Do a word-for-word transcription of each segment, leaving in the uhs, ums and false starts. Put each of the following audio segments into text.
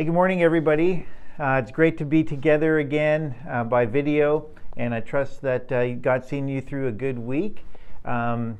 Hey, good morning, everybody. Uh, it's great to be together again uh, by video, and I trust that uh, God's seen you through a good week. Um,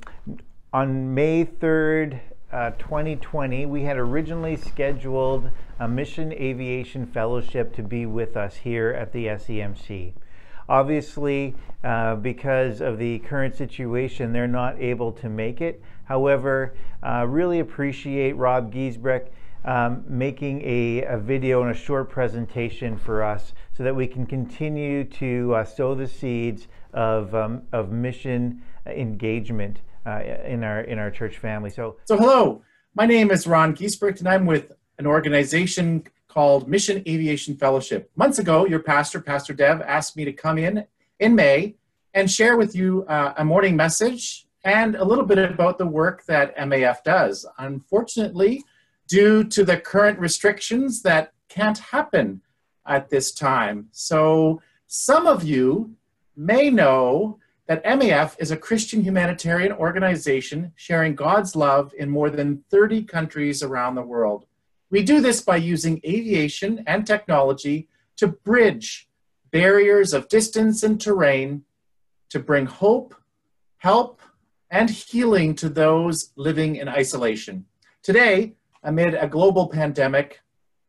on May third, uh, twenty twenty, we had originally scheduled a Mission Aviation Fellowship to be with us here at the S E M C. Obviously, uh, because of the current situation, they're not able to make it. However, uh, really appreciate Rob Giesbrecht Um, making a, a video and a short presentation for us so that we can continue to uh, sow the seeds of, um, of mission engagement uh, in our in our church family. So, so hello, my name is Ron Giesbrecht, and I'm with an organization called Mission Aviation Fellowship. Months ago, your pastor, Pastor Dev, asked me to come in in May and share with you uh, a morning message and a little bit about the work that M A F does. Unfortunately, due to the current restrictions, that can't happen at this time. So some of you may know that M A F is a Christian humanitarian organization sharing God's love in more than thirty countries around the world. We do this by using aviation and technology to bridge barriers of distance and terrain to bring hope, help, and healing to those living in isolation. Today, amid a global pandemic,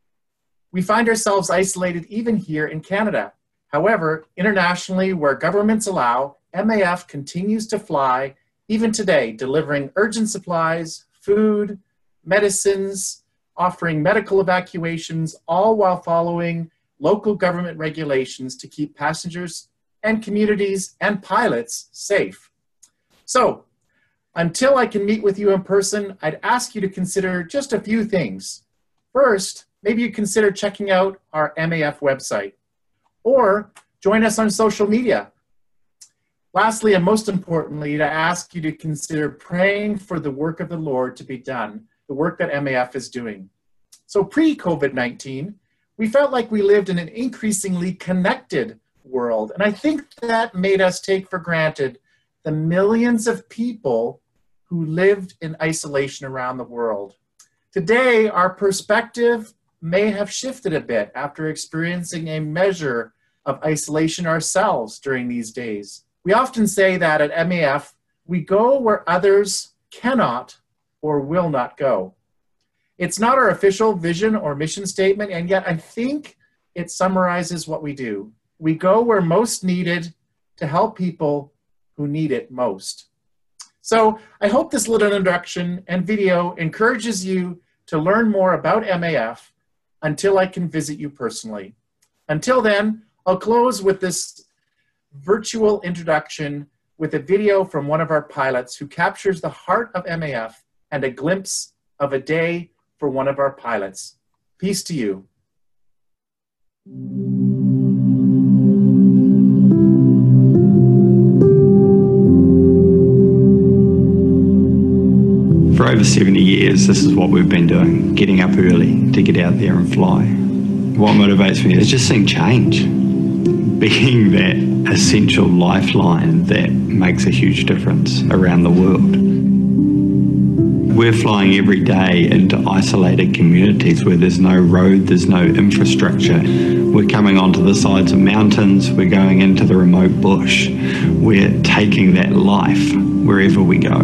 we find ourselves isolated even here in Canada. However, internationally, where governments allow, M A F continues to fly, even today, delivering urgent supplies, food, medicines, offering medical evacuations, all while following local government regulations to keep passengers and communities and pilots safe. So, until I can meet with you in person, I'd ask you to consider just a few things. First, maybe you consider checking out our M A F website, or join us on social media. Lastly, and most importantly, to ask you to consider praying for the work of the Lord to be done, the work that M A F is doing. So pre-COVID nineteen, we felt like we lived in an increasingly connected world, and I think that made us take for granted the millions of people who lived in isolation around the world. Today, our perspective may have shifted a bit after experiencing a measure of isolation ourselves during these days. We often say that at M A F, we go where others cannot or will not go. It's not our official vision or mission statement, and yet I think it summarizes what we do. We go where most needed to help people who need it most. So I hope this little introduction and video encourages you to learn more about M A F until I can visit you personally. Until then, I'll close with this virtual introduction with a video from one of our pilots who captures the heart of M A F and a glimpse of a day for one of our pilots. Peace to you. For over seventy years, this is what we've been doing, getting up early to get out there and fly. What motivates me is just seeing change, being that essential lifeline that makes a huge difference around the world. We're flying every day into isolated communities where there's no road, there's no infrastructure. We're coming onto the sides of mountains, we're going into the remote bush. We're taking that life wherever we go.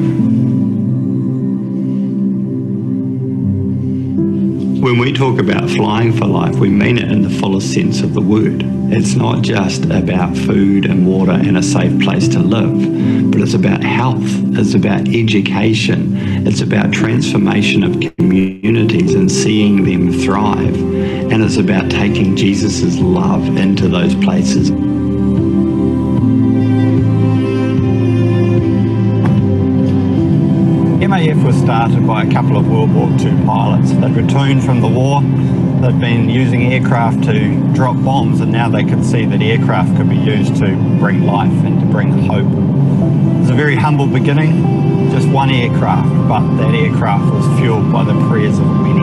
When we talk about flying for life, we mean it in the fullest sense of the word. It's not just about food and water and a safe place to live, but it's about health, it's about education, it's about transformation of communities and seeing them thrive, and it's about taking Jesus' love into those places. M A F was started by a couple of World War Two pilots. They'd returned from the war, they'd been using aircraft to drop bombs, and now they could see that aircraft could be used to bring life and to bring hope. It was a very humble beginning, just one aircraft, but that aircraft was fueled by the prayers of many.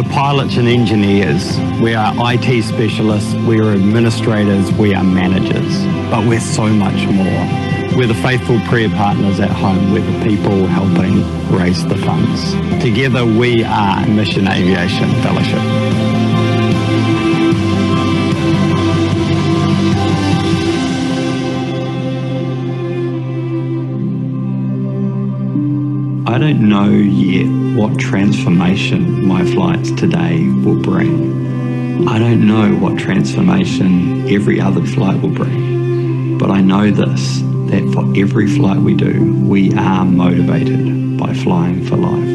pilots and engineers, we are I T specialists, we are administrators, we are managers, but we're so much more. We're the faithful prayer partners at home, we're the people helping raise the funds. Together we are Mission Aviation Fellowship. I don't know yet what transformation my flights today will bring. I don't know what transformation every other flight will bring. But I know this, that for every flight we do, we are motivated by flying for life.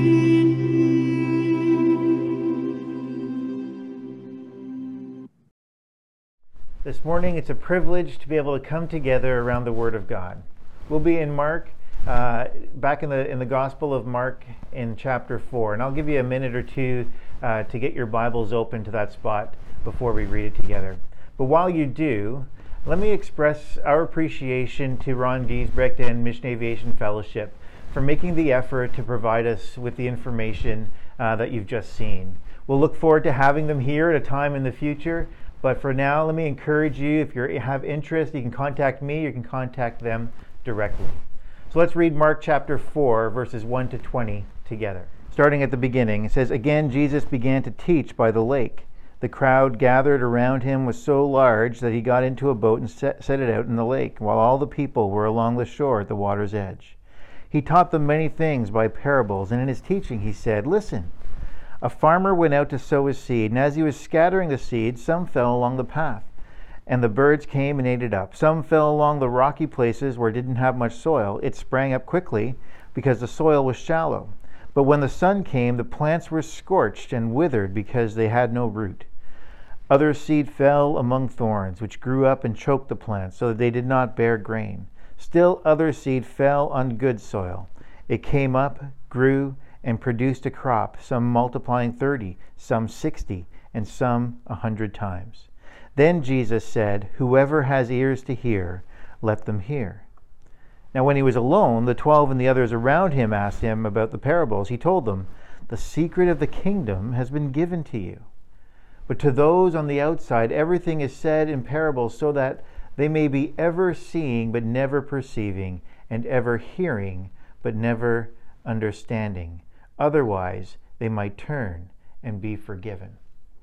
This morning, it's a privilege to be able to come together around the Word of God. We'll be in Mark, uh, back in the in the Gospel of Mark in chapter four, and I'll give you a minute or two uh, to get your Bibles open to that spot before we read it together. But while you do, let me express our appreciation to Ron Giesbrecht and Mission Aviation Fellowship for making the effort to provide us with the information uh, that you've just seen. We'll look forward to having them here at a time in the future. But for now, let me encourage you, if you have interest, you can contact me, you can contact them directly. So let's read Mark chapter four, verses one to twenty together. Starting at the beginning, it says, "Again, Jesus began to teach by the lake. The crowd gathered around him was so large that he got into a boat and set, set it out in the lake, while all the people were along the shore at the water's edge. He taught them many things by parables, and in his teaching he said, 'Listen, a farmer went out to sow his seed, and as he was scattering the seed, some fell along the path, and the birds came and ate it up. Some fell along the rocky places where it didn't have much soil. It sprang up quickly because the soil was shallow. But when the sun came, the plants were scorched and withered because they had no root. Other seed fell among thorns, which grew up and choked the plants, so that they did not bear grain. Still other seed fell on good soil. It came up, grew, and produced a crop, some multiplying thirty, some sixty, and some a hundred times. Then Jesus said, 'Whoever has ears to hear, let them hear.' Now when he was alone, the twelve and the others around him asked him about the parables. He told them, 'The secret of the kingdom has been given to you. But to those on the outside, everything is said in parables, so that they may be ever seeing but never perceiving, and ever hearing but never understanding. Otherwise, they might turn and be forgiven.'"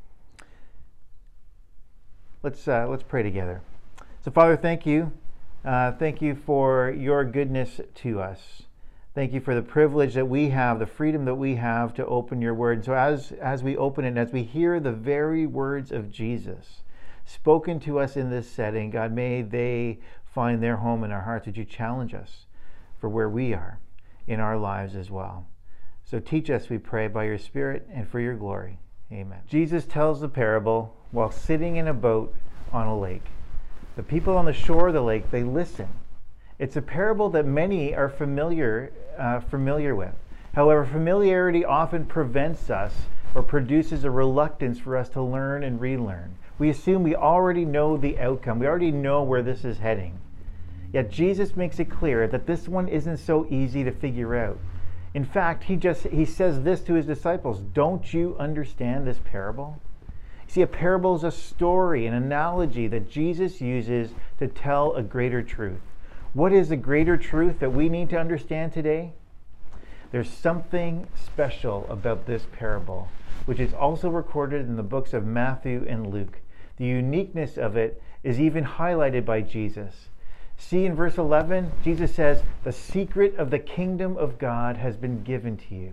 Let's uh, let's pray together. So, Father, thank you. Uh, thank you for your goodness to us. Thank you for the privilege that we have, the freedom that we have to open your word. And so as, as we open it, as we hear the very words of Jesus spoken to us in this setting, God, may they find their home in our hearts. Would you challenge us for where we are in our lives as well? So teach us, we pray, by your Spirit and for your glory. Amen. Jesus tells the parable while sitting in a boat on a lake. The people on the shore of the lake, they listen. It's a parable that many are familiar uh, familiar with. However, familiarity often prevents us or produces a reluctance for us to learn and relearn. We assume we already know the outcome. We already know where this is heading. Yet Jesus makes it clear that this one isn't so easy to figure out. In fact, he just he says this to his disciples, "Don't you understand this parable?" See, a parable is a story, an analogy that Jesus uses to tell a greater truth. What is the greater truth that we need to understand today? There's something special about this parable, which is also recorded in the books of Matthew and Luke. The uniqueness of it is even highlighted by Jesus. See, in verse eleven, Jesus says, "The secret of the kingdom of God has been given to you."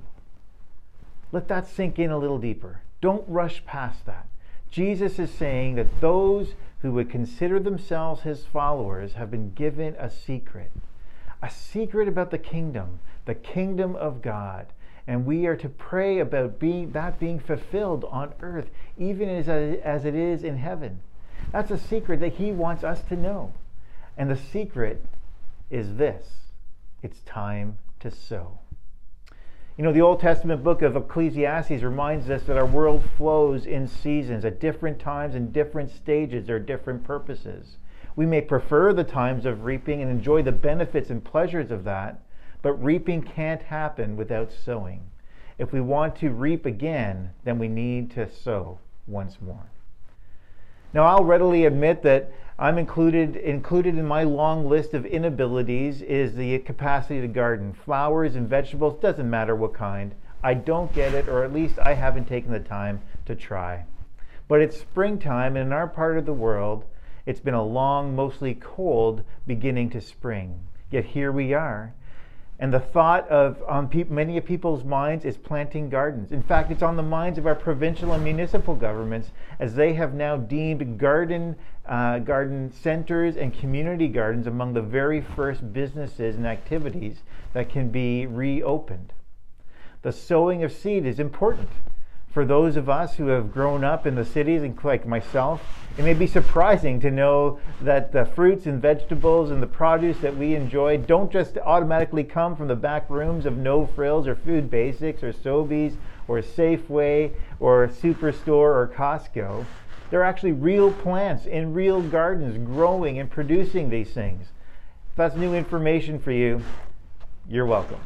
Let that sink in a little deeper. Don't rush past that. Jesus is saying that those who would consider themselves his followers have been given a secret. A secret about the kingdom, the kingdom of God. And we are to pray about being, that being fulfilled on earth, even as, as it is in heaven. That's a secret that he wants us to know. And the secret is this: it's time to sow. You know, the Old Testament book of Ecclesiastes reminds us that our world flows in seasons at different times and different stages or different purposes. We may prefer the times of reaping and enjoy the benefits and pleasures of that, but reaping can't happen without sowing. If we want to reap again, then we need to sow once more. Now, I'll readily admit that I'm included included in my long list of inabilities is the capacity to garden. Flowers and vegetables, doesn't matter what kind. I don't get it, or at least I haven't taken the time to try. But it's springtime, and in our part of the world, it's been a long, mostly cold beginning to spring. Yet here we are. And the thought of on pe- many of people's minds is planting gardens. In fact, it's on the minds of our provincial and municipal governments, as they have now deemed garden uh, garden centers and community gardens among the very first businesses and activities that can be reopened. The sowing of seed is important. For those of us who have grown up in the cities, and like myself, it may be surprising to know that the fruits and vegetables and the produce that we enjoy don't just automatically come from the back rooms of No Frills or Food Basics or Sobeys or Safeway or Superstore or Costco. They're actually real plants in real gardens growing and producing these things. If that's new information for you, you're welcome.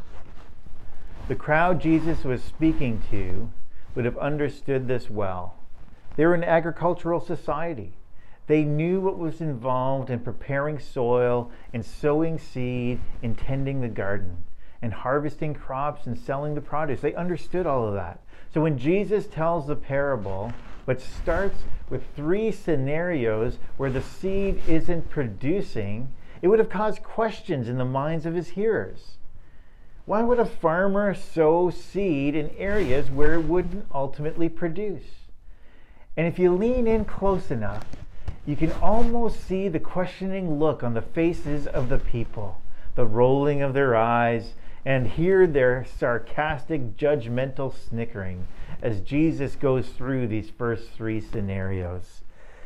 The crowd Jesus was speaking to would have understood this well. They were an agricultural society. They knew what was involved in preparing soil and sowing seed and tending the garden and harvesting crops and selling the produce. They understood all of that. So when Jesus tells the parable, which starts with three scenarios where the seed isn't producing, it would have caused questions in the minds of his hearers. Why would a farmer sow seed in areas where it wouldn't ultimately produce? And if you lean in close enough, you can almost see the questioning look on the faces of the people, the rolling of their eyes, and hear their sarcastic, judgmental snickering as Jesus goes through these first three scenarios.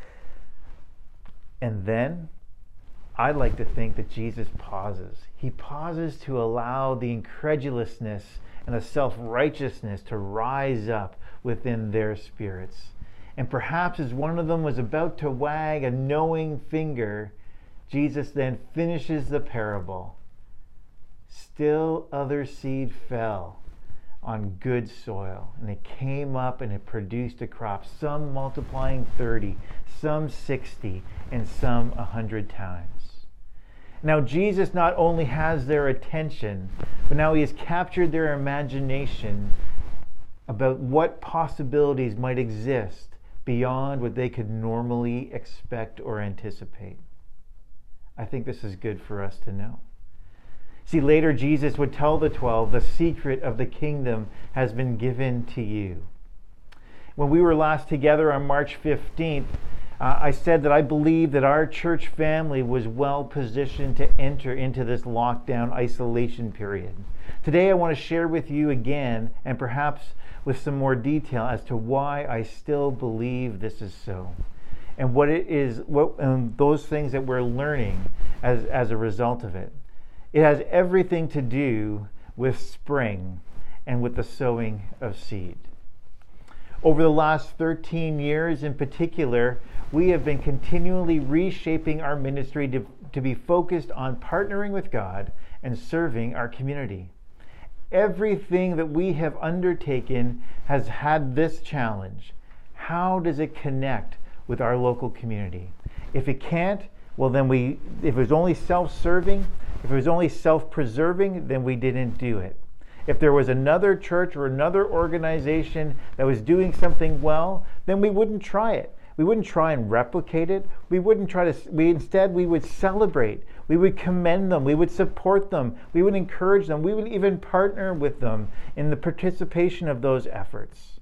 And then I'd like to think that Jesus pauses. He pauses to allow the incredulousness and the self-righteousness to rise up within their spirits. And perhaps as one of them was about to wag a knowing finger, Jesus then finishes the parable. Still other seed fell on good soil, and it came up and it produced a crop, some multiplying thirty, some sixty, and some a hundred times. Now Jesus not only has their attention, but now he has captured their imagination about what possibilities might exist beyond what they could normally expect or anticipate. I think this is good for us to know. See, later Jesus would tell the twelve, the secret of the kingdom has been given to you. When we were last together on March fifteenth, uh, I said that I believe that our church family was well positioned to enter into this lockdown isolation period. Today I want to share with you again, and perhaps with some more detail, as to why I still believe this is so, and what it is, what and those things that we're learning as, as a result of it. It has everything to do with spring and with the sowing of seed. Over the last thirteen years in particular, we have been continually reshaping our ministry to, to be focused on partnering with God and serving our community. Everything that we have undertaken has had this challenge. How does it connect with our local community? If it can't, well then we, if it was only self-serving, if it was only self-preserving, then we didn't do it. If there was another church or another organization that was doing something well, then we wouldn't try it. We wouldn't try and replicate it. We wouldn't try to, we instead we would celebrate. We would commend them. We would support them. We would encourage them. We would even partner with them in the participation of those efforts.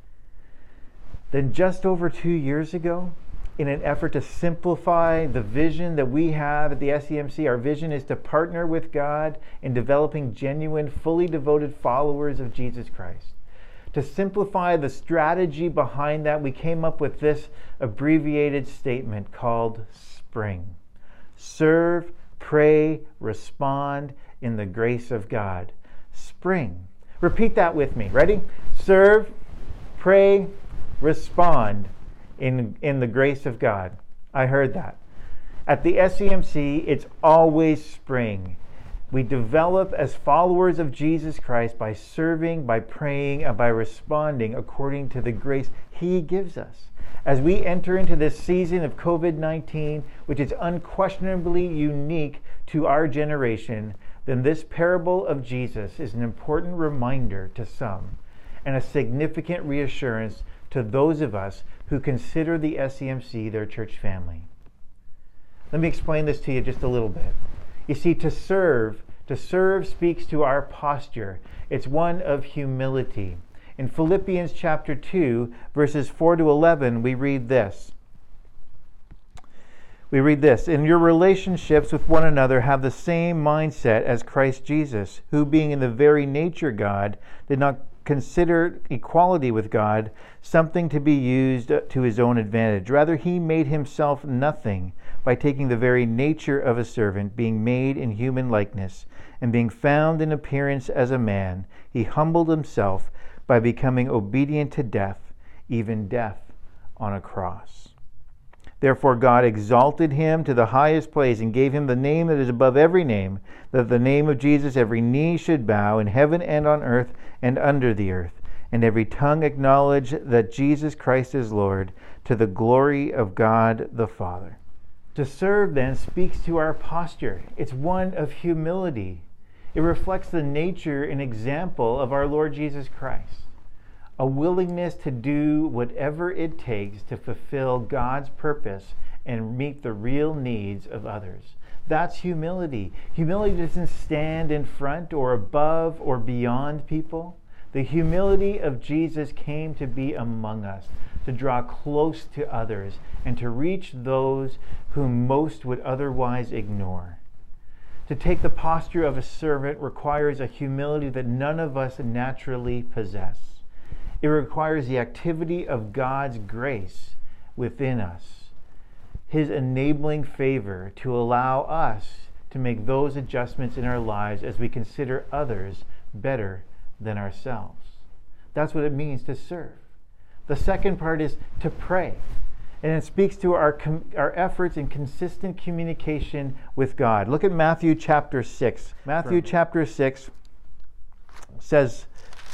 Then just over two years ago, in an effort to simplify the vision that we have at the S E M C, our vision is to partner with God in developing genuine, fully devoted followers of Jesus Christ. To simplify the strategy behind that, we came up with this abbreviated statement called SPRING. Serve, pray, respond in the grace of God. SPRING. Repeat that with me. Ready? Serve, pray, respond in, in the grace of God. I heard that. At the S E M C, it's always spring. We develop as followers of Jesus Christ by serving, by praying, and by responding according to the grace He gives us. As we enter into this season of covid nineteen, which is unquestionably unique to our generation, then this parable of Jesus is an important reminder to some and a significant reassurance to those of us who consider the S C M C their church family. Let me explain this to you just a little bit. You see, to serve, to serve speaks to our posture. It's one of humility. In Philippians chapter two, verses four to eleven, we read this. We read this, "In your relationships with one another, have the same mindset as Christ Jesus, who being in the very nature God, did not consider equality with God something to be used to his own advantage. Rather, he made himself nothing by taking the very nature of a servant, being made in human likeness, and being found in appearance as a man, he humbled himself by becoming obedient to death, even death on a cross. Therefore God exalted him to the highest place and gave him the name that is above every name, that at the name of Jesus every knee should bow in heaven and on earth and under the earth, and every tongue acknowledge that Jesus Christ is Lord, to the glory of God the Father." To serve, then, speaks to our posture. It's one of humility. It reflects the nature and example of our Lord Jesus Christ. A willingness to do whatever it takes to fulfill God's purpose and meet the real needs of others. That's humility. Humility doesn't stand in front or above or beyond people. The humility of Jesus came to be among us, to draw close to others, and to reach those whom most would otherwise ignore. To take the posture of a servant requires a humility that none of us naturally possess. It requires the activity of God's grace within us, His enabling favor to allow us to make those adjustments in our lives as we consider others better than ourselves. That's what it means to serve. The second part is to pray. And it speaks to our, com- our efforts in consistent communication with God. Look at Matthew chapter six. Matthew Perfect. chapter six says,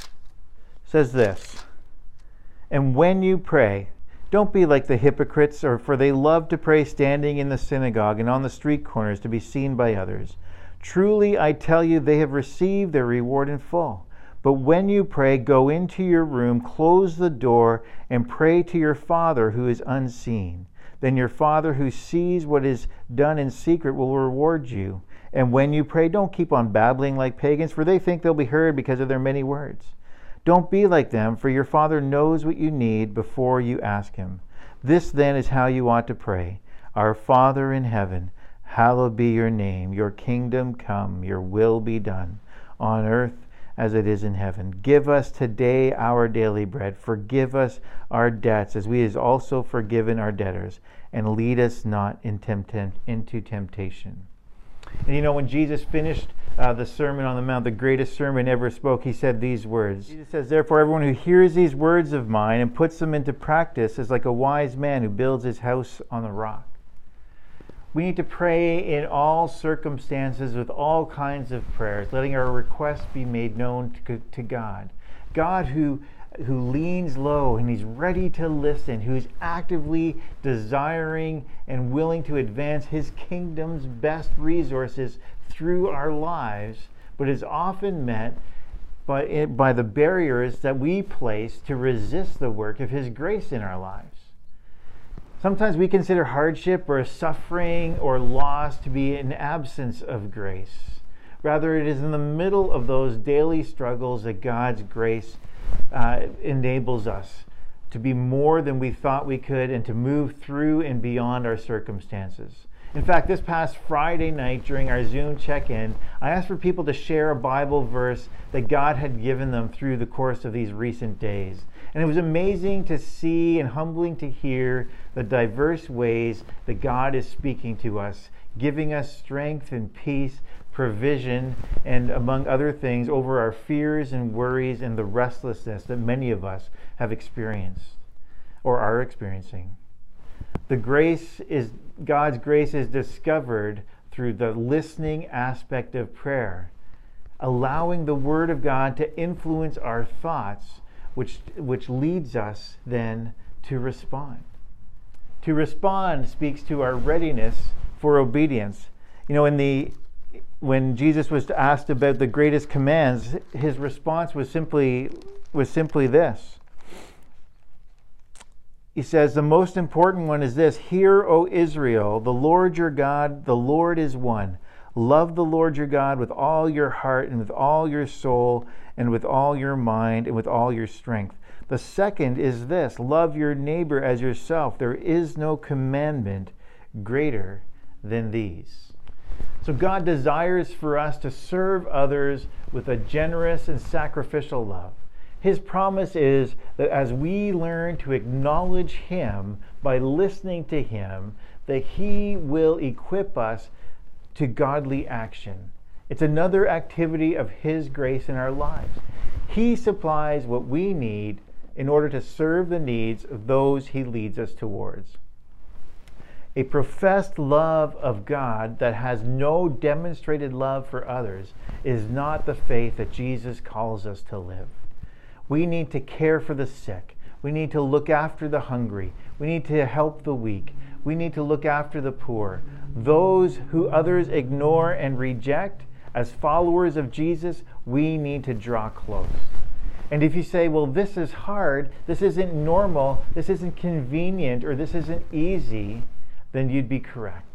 says this, "And when you pray, don't be like the hypocrites, or for they love to pray standing in the synagogue and on the street corners to be seen by others. Truly, I tell you, they have received their reward in full. But when you pray, go into your room, close the door, and pray to your Father who is unseen. Then your Father who sees what is done in secret will reward you. And when you pray, don't keep on babbling like pagans, for they think they'll be heard because of their many words. Don't be like them, for your Father knows what you need before you ask Him. This then is how you ought to pray. Our Father in heaven, hallowed be your name. Your kingdom come, your will be done, on earth as it is in heaven. Give us today our daily bread. Forgive us our debts, as we have also forgiven our debtors. And lead us not in tempt- into temptation." And you know, when Jesus finished uh, the Sermon on the Mount, the greatest sermon ever spoke, He said these words. Jesus says, "Therefore, everyone who hears these words of mine and puts them into practice is like a wise man who builds his house on the rock." We need to pray in all circumstances with all kinds of prayers, letting our requests be made known to, to God. God who, who leans low and He's ready to listen, who's actively desiring and willing to advance His kingdom's best resources through our lives, but is often met by, by the barriers that we place to resist the work of His grace in our lives. Sometimes we consider hardship or suffering or loss to be an absence of grace. Rather, it is in the middle of those daily struggles that God's grace uh, enables us to be more than we thought we could and to move through and beyond our circumstances. In fact, this past Friday night during our Zoom check-in, I asked for people to share a Bible verse that God had given them through the course of these recent days. And it was amazing to see and humbling to hear the diverse ways that God is speaking to us, giving us strength and peace, provision, and among other things, over our fears and worries and the restlessness that many of us have experienced or are experiencing. The grace is God's grace is discovered through the listening aspect of prayer, allowing the Word of God to influence our thoughts, which, which leads us then to respond. To respond speaks to our readiness for obedience. You know, in the when Jesus was asked about the greatest commands, his response was simply was simply this. He says, the most important one is this: Hear, O Israel, the Lord your God, the Lord is one. Love the Lord your God with all your heart and with all your soul and with all your mind and with all your strength. The second is this: love your neighbor as yourself. There is no commandment greater than these. So God desires for us to serve others with a generous and sacrificial love. His promise is that as we learn to acknowledge Him by listening to Him, that He will equip us to godly action. It's another activity of His grace in our lives. He supplies what we need in order to serve the needs of those He leads us towards. A professed love of God that has no demonstrated love for others is not the faith that Jesus calls us to live. We need to care for the sick. We need to look after the hungry. We need to help the weak. We need to look after the poor. Those who others ignore and reject, as followers of Jesus, we need to draw close. And if you say, well, this is hard, this isn't normal, this isn't convenient, or this isn't easy, then you'd be correct.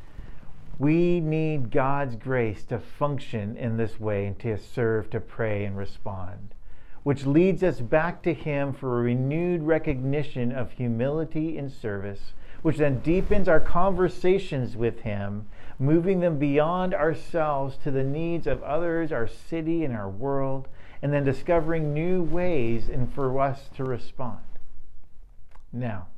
We need God's grace to function in this way and to serve, to pray, and respond, which leads us back to Him for a renewed recognition of humility and service, which then deepens our conversations with Him, moving them beyond ourselves to the needs of others, our city, and our world, and then discovering new ways and for us to respond. Now,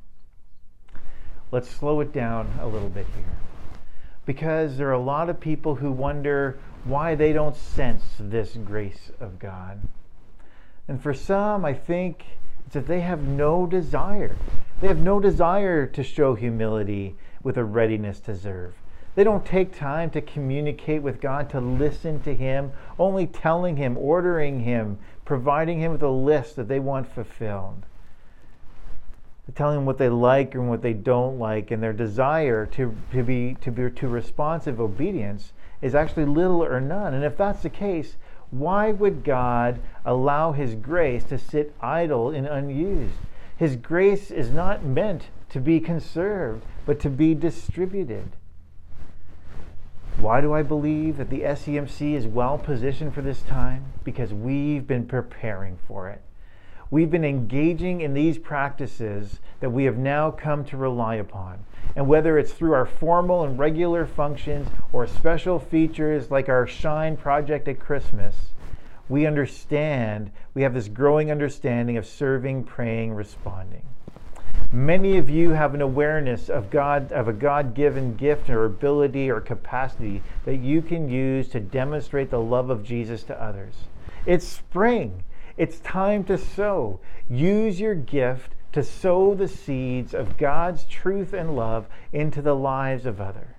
let's slow it down a little bit here, because there are a lot of people who wonder why they don't sense this grace of God. And for some, I think it's that they have no desire. They have no desire to show humility with a readiness to serve. They don't take time to communicate with God, to listen to Him, only telling Him, ordering Him, providing Him with a list that they want fulfilled. Telling them what they like and what they don't like, and their desire to, to be to be to responsive obedience is actually little or none. And if that's the case, why would God allow His grace to sit idle and unused? His grace is not meant to be conserved, but to be distributed. Why do I believe that the S E M C is well positioned for this time? Because we've been preparing for it. We've been engaging in these practices that we have now come to rely upon. And whether it's through our formal and regular functions or special features like our Shine project at Christmas, we understand, we have this growing understanding of serving, praying, responding. Many of you have an awareness of God, of a God-given gift or ability or capacity that you can use to demonstrate the love of Jesus to others. It's spring. It's time to sow. Use your gift to sow the seeds of God's truth and love into the lives of others.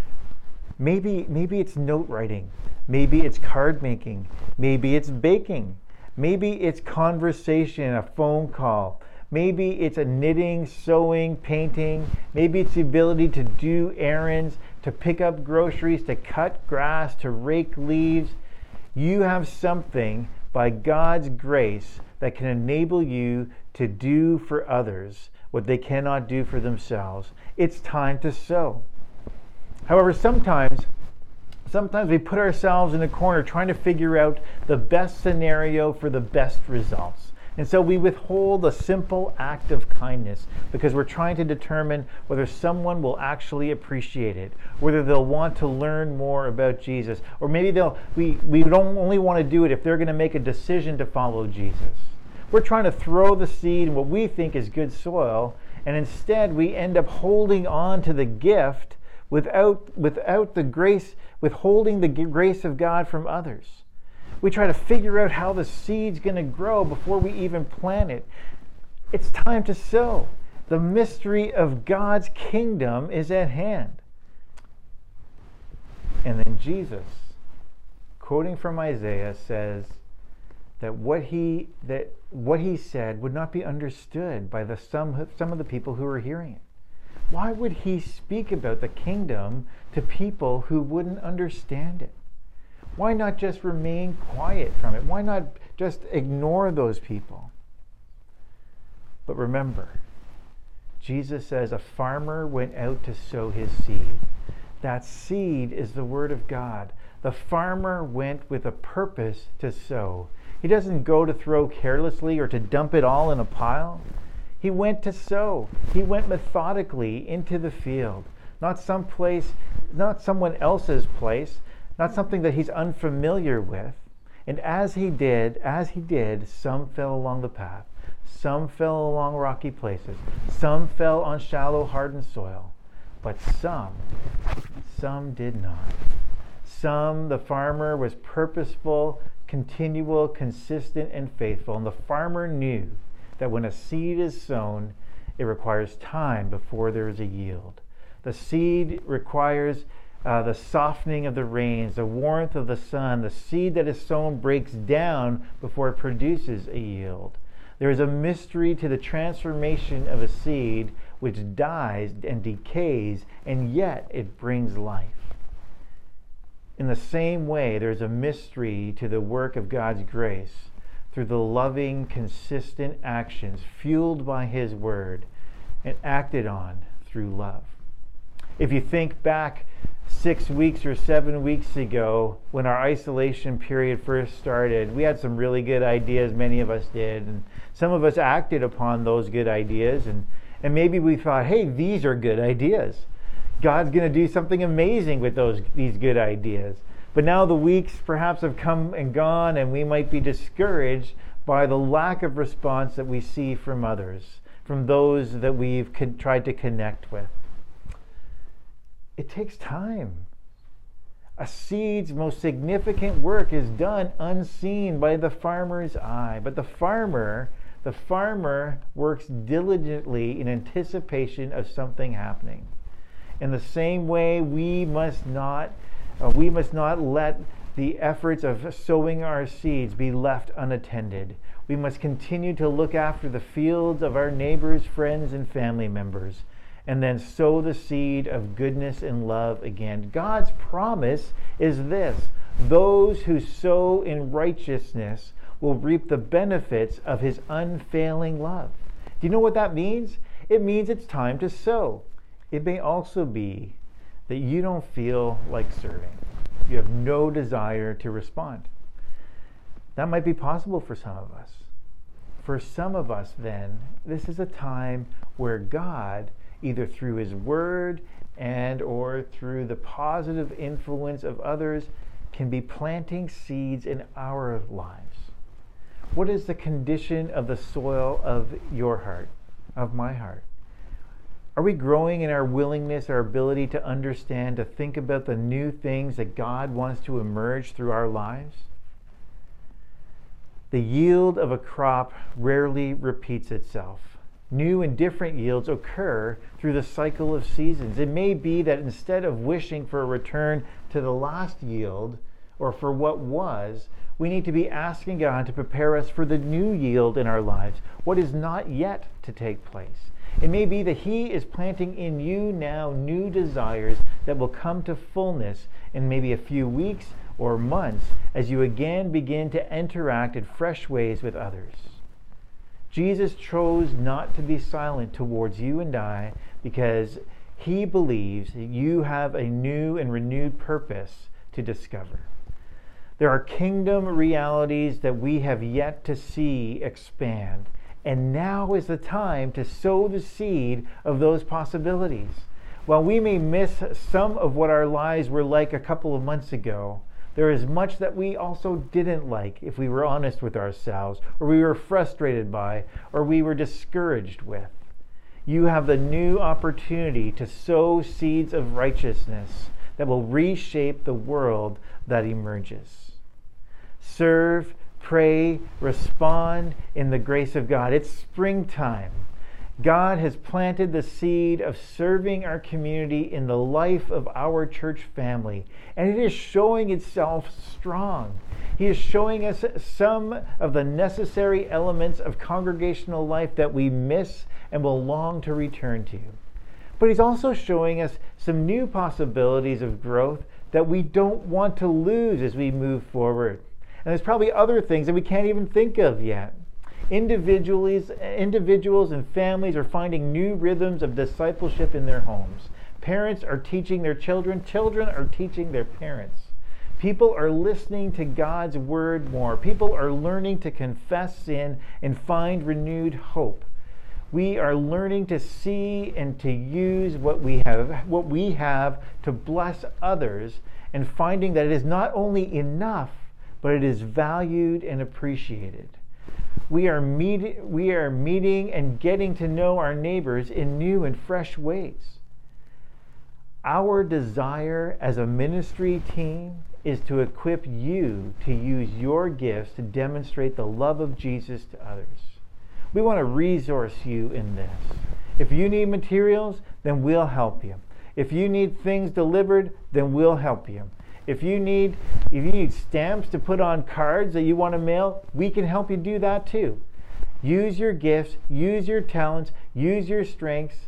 Maybe, maybe it's note writing. Maybe it's card making. Maybe it's baking. Maybe it's conversation, a phone call. Maybe it's a knitting, sewing, painting. Maybe it's the ability to do errands, to pick up groceries, to cut grass, to rake leaves. You have something by God's grace that can enable you to do for others what they cannot do for themselves. It's time to sow. However, sometimes, sometimes we put ourselves in a corner trying to figure out the best scenario for the best results. And so we withhold a simple act of kindness because we're trying to determine whether someone will actually appreciate it, whether they'll want to learn more about Jesus, or maybe they'll we, we don't only want to do it if they're going to make a decision to follow Jesus. We're trying to throw the seed in what we think is good soil, and instead we end up holding on to the gift without, without the grace, withholding the grace of God from others. We try to figure out how the seed's going to grow before we even plant it. It's time to sow. The mystery of God's kingdom is at hand. And then Jesus, quoting from Isaiah, says that what he that what he said would not be understood by the some some of the people who were hearing it. Why would he speak about the kingdom to people who wouldn't understand it? Why not just remain quiet from it? Why not just ignore those people? But remember, Jesus says a farmer went out to sow his seed. That seed is the word of God. The farmer went with a purpose to sow. He doesn't go to throw carelessly or to dump it all in a pile. He went to sow. He went methodically into the field, not some place, not someone else's place, not something that he's unfamiliar with. And as he did, as he did, some fell along the path. Some fell along rocky places. Some fell on shallow, hardened soil. But some, some did not. Some, the farmer was purposeful, continual, consistent, and faithful. And the farmer knew that when a seed is sown, it requires time before there is a yield. The seed requires uh, the softening of the rains, the warmth of the sun. The seed that is sown breaks down before it produces a yield. There is a mystery to the transformation of a seed which dies and decays, and yet it brings life. In the same way, there's a mystery to the work of God's grace through the loving, consistent actions fueled by His Word and acted on through love. If you think back six weeks or seven weeks ago when our isolation period first started, we had some really good ideas, many of us did, and some of us acted upon those good ideas, and, and maybe we thought, hey, these are good ideas. God's going to do something amazing with those these good ideas. But now the weeks perhaps have come and gone, and we might be discouraged by the lack of response that we see from others, from those that we've con- tried to connect with. It takes time. A seed's most significant work is done unseen by the farmer's eye. But the farmer, the farmer works diligently in anticipation of something happening. In the same way, we must not uh, we must not let the efforts of sowing our seeds be left unattended. We must continue to look after the fields of our neighbors, friends, and family members, and then sow the seed of goodness and love again. God's promise is this: those who sow in righteousness will reap the benefits of His unfailing love. Do you know what that means? It means it's time to sow. It may also be that you don't feel like serving. You have no desire to respond. That might be possible for some of us. For some of us, then, this is a time where God, either through His Word and or through the positive influence of others, can be planting seeds in our lives. What is the condition of the soil of your heart, of my heart? Are we growing in our willingness, our ability to understand, to think about the new things that God wants to emerge through our lives? The yield of a crop rarely repeats itself. New and different yields occur through the cycle of seasons. It may be that instead of wishing for a return to the last yield or for what was, we need to be asking God to prepare us for the new yield in our lives, what is not yet to take place. It may be that He is planting in you now new desires that will come to fullness in maybe a few weeks or months as you again begin to interact in fresh ways with others. Jesus chose not to be silent towards you and I because He believes that you have a new and renewed purpose to discover. There are kingdom realities that we have yet to see expand. And now is the time to sow the seed of those possibilities. While we may miss some of what our lives were like a couple of months ago, there is much that we also didn't like if we were honest with ourselves, or we were frustrated by, or we were discouraged with. You have the new opportunity to sow seeds of righteousness that will reshape the world that emerges. Serve, pray, respond in the grace of God. It's springtime. God has planted the seed of serving our community in the life of our church family, and it is showing itself strong. He is showing us some of the necessary elements of congregational life that we miss and will long to return to. But he's also showing us some new possibilities of growth that we don't want to lose as we move forward. And there's probably other things that we can't even think of yet. Individuals, individuals and families are finding new rhythms of discipleship in their homes. Parents are teaching their children. Children are teaching their parents. People are listening to God's word more. People are learning to confess sin and find renewed hope. We are learning to see and to use what we have, what we have to bless others, and finding that it is not only enough, but it is valued and appreciated. We are, meet, we are meeting and getting to know our neighbors in new and fresh ways. Our desire as a ministry team is to equip you to use your gifts to demonstrate the love of Jesus to others. We want to resource you in this. If you need materials, then we'll help you. If you need things delivered, then we'll help you. If you need if you need stamps to put on cards that you want to mail, we can help you do that too. Use your gifts, use your talents, use your strengths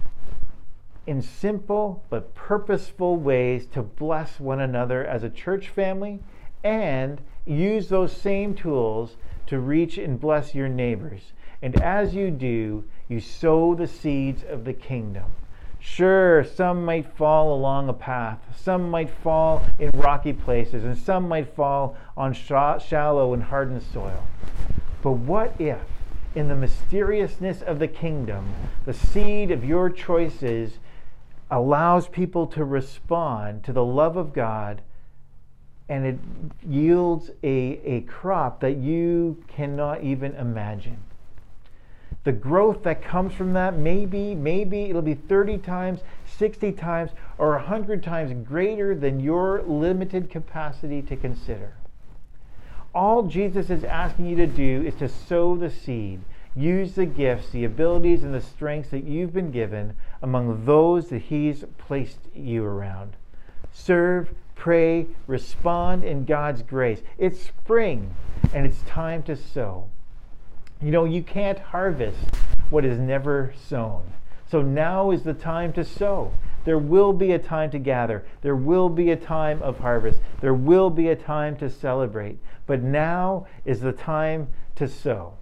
in simple but purposeful ways to bless one another as a church family, and use those same tools to reach and bless your neighbors. And as you do, you sow the seeds of the kingdom. Sure, some might fall along a path, some might fall in rocky places, and some might fall on shallow and hardened soil. But what if, in the mysteriousness of the kingdom, the seed of your choices allows people to respond to the love of God, and it yields a, a crop that you cannot even imagine? The growth that comes from that, maybe, maybe it'll be thirty times, sixty times, or one hundred times greater than your limited capacity to consider. All Jesus is asking you to do is to sow the seed. Use the gifts, the abilities, and the strengths that you've been given among those that He's placed you around. Serve, pray, respond in God's grace. It's spring, and it's time to sow. You know, you can't harvest what is never sown. So now is the time to sow. There will be a time to gather. There will be a time of harvest. There will be a time to celebrate. But now is the time to sow.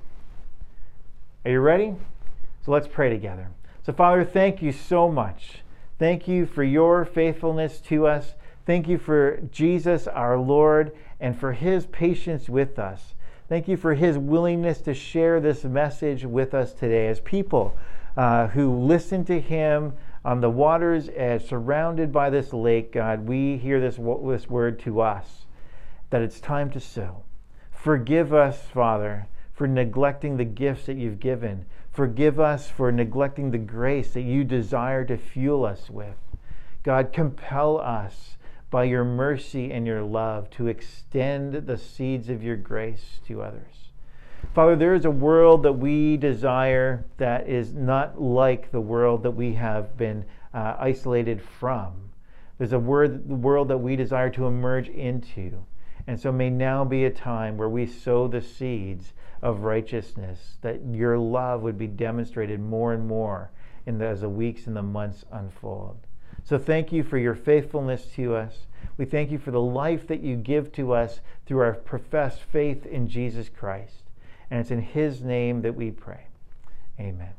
Are you ready? So let's pray together. So Father, thank you so much. Thank you for your faithfulness to us. Thank you for Jesus, our Lord, and for His patience with us. Thank you for His willingness to share this message with us today as people uh, who listen to Him on the waters as surrounded by this lake. God, we hear this, this word to us, that it's time to sow. Forgive us, Father, for neglecting the gifts that you've given. Forgive us for neglecting the grace that you desire to fuel us with. God, compel us by your mercy and your love to extend the seeds of your grace to others. Father, there is a world that we desire that is not like the world that we have been uh, isolated from. There's a word, world that we desire to emerge into. And so may now be a time where we sow the seeds of righteousness, that your love would be demonstrated more and more in the, as the weeks and the months unfold. So thank you for your faithfulness to us. We thank you for the life that you give to us through our professed faith in Jesus Christ. And it's in His name that we pray. Amen.